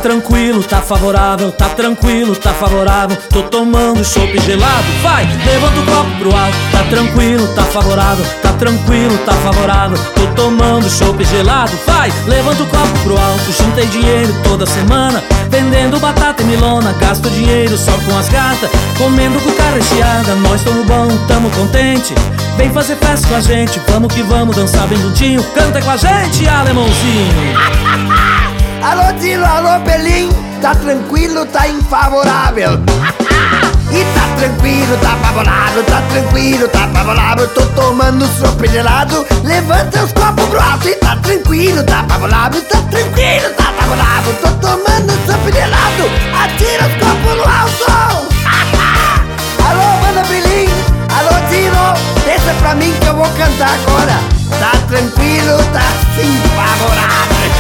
tranquilo, tá favorável, tá tranquilo, tá favorável. Tô tomando chopp gelado, vai, levanta o copo pro alto. Tá tranquilo, tá favorável, tá tranquilo, tá favorável. Tô tomando chopp gelado, vai, levanta o copo pro alto. Juntei dinheiro toda semana, vendendo batata e milona. Gasto dinheiro só com as gatas, comendo cuca recheada. Nós tamo bom, tamo contente, vem fazer festa com a gente. Vamos que vamos dançar bem juntinho, canta com a gente, alemãozinho. Alô Dilo, alô Belim, tá tranquilo, tá infavorável. E tá tranquilo, tá favorável, tá tranquilo, tá favorável. Tô tomando chopp gelado, levanta os copos pro alto. E tá tranquilo, tá favorável, tá tranquilo, tá favorável. Tô tomando chopp gelado, atira os copos no alto. Alô banda Belim, alô Dilo, deixa pra mim que eu vou cantar agora. Tá tranquilo, tá sim favorável.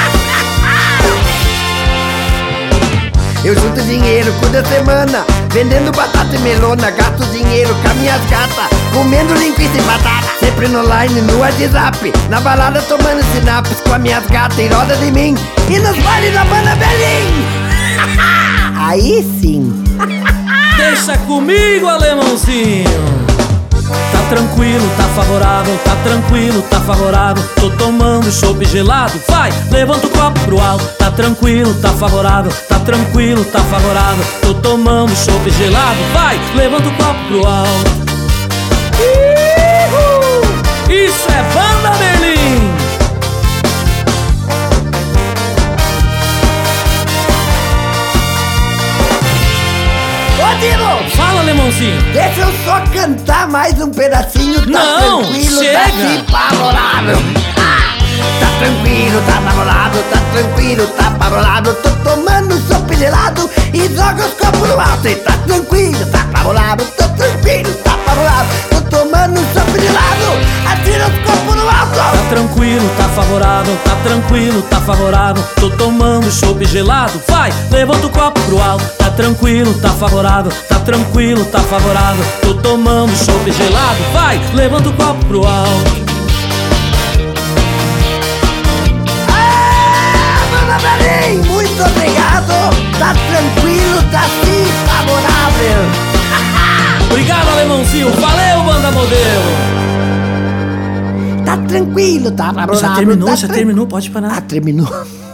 Eu junto dinheiro toda semana, vendendo batata e melona. Gasto dinheiro com as minhas gatas, comendo linguiça e batata. Sempre no line, no WhatsApp, na balada tomando sinapes com as minhas gatas em roda de mim. E nos bailes da banda Belim. Aí sim. Deixa comigo, alemãozinho. Tá tranquilo, tá favorável, tá tranquilo, tá favorável. Tô tomando chopp gelado, vai, levanta o copo pro alto. Tá tranquilo, tá favorável, tá tranquilo, tá favorável. Tô tomando chopp gelado, vai, levanta o copo pro alto. Isso é Banda Belim. Ô Dilo, Fala, alemãozinho. deixa eu só cantar mais um pedacinho. Tá Não, tranquilo, chega. tá sim favorável. Tá tranquilo, tá favorável, tá tranquilo, tá favorável. Tô tomando chopp gelado e joga os copos no alto. E tá tranquilo, tá favorável, tô tranquilo, tá favorável. Tô tomando chopp gelado, atira os copos no alto. Tá tranquilo, tá favorável, tá tranquilo, tá favorável. Tô tomando chopp gelado, vai, levanta o copo pro alto. Tá tranquilo, tá favorável, tá tranquilo, tá favorável. Tô tomando chopp gelado, vai, levanta o copo pro alto. Muito obrigado, tá tranquilo, tá sim favorável. Obrigado, alemãozinho, valeu, Banda Modelo. Tá tranquilo, tá favorável. Já terminou, tá já terminou, pode parar. Ah, terminou.